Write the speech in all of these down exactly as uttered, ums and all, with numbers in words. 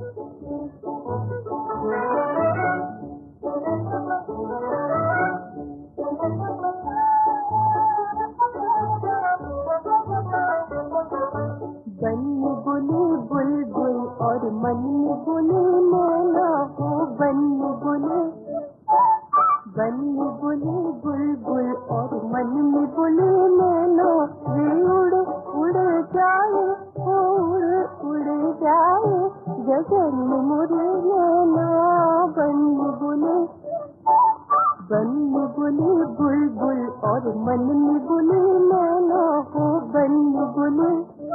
बन्नी बुनी बुलबुल और मन्नी बुनी नैना हो, बन्नी बुनी बन्नी बुनी बुलबुल और मन्नी बुनी नैना, वे उड़ उड़ जाए, उड़ उड़ जाए गगन मुझे नैना। बन्नी बुनी बन्नी बुनी बुलबुल और मन्नी बुनी नैना हो, बन्नी बुनी।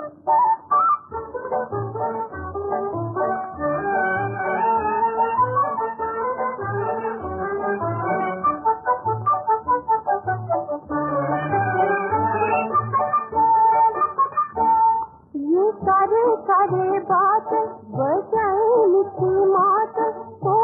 ये सारे सारे बात बजाए मीठी मात हो,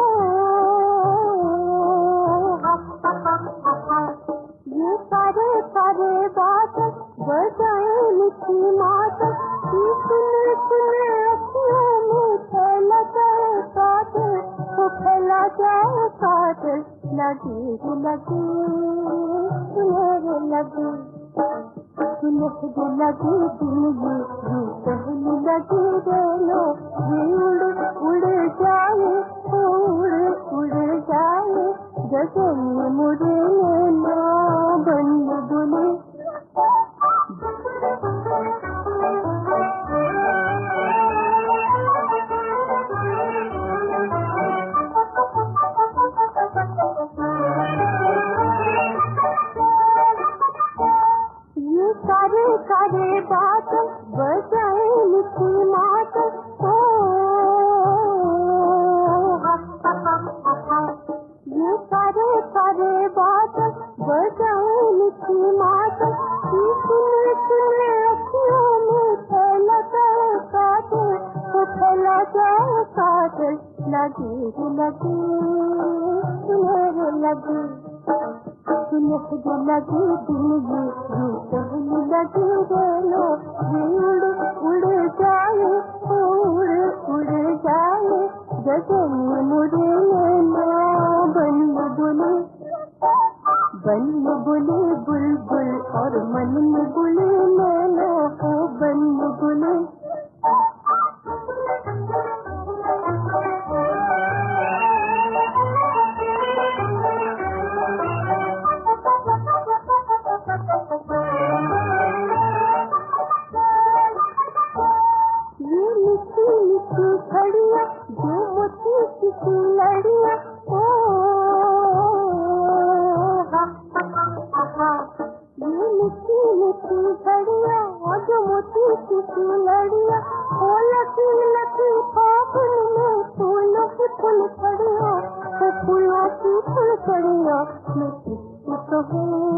ये सारे सारे बात बजाए मीठी मात, सुन सुन अखियों में फैला जाए कातिल, वो फैला जाए कातिल, लगी लगी सुनहरे लगी सुनहरे लगी दिल ये, यूं कहने लगी रेलो, ये उड़ उड़ जाए, उड़ उड़ जाए गगन मुझे नैना। बन्नी बुनी ये सारे सारे बात बजाए मीठी मात हो, ये सारे सारे बात बजाए मीठी मात, सुन सुन अखियों में फैला जाए कातिल, वो फैला जाए कातिल, लगी लगी सुनहरे लगी सुनहरे लगी दिल ये, यूं कहने लगी रेलो, ये उड़ उड़ जाए, उड़ उड़ जाए गगन मुझे नैना। बन्नी बुनी बन्नी बुनी बुलबुल और मन्नी बुनी नैना हो, बन्नी बुनी। ये मिठी मिठी घड़ियाँ जो मुझे किसी लड़ियाँ ओ, ये मिठी मिठी घड़ियाँ जो मुझे किसी लड़ियाँ, ओ लकी लकी फागुन में फूलों की फूल खड़ियाँ, फूलों की फूल खड़ियाँ, मैं किसकी कहूँ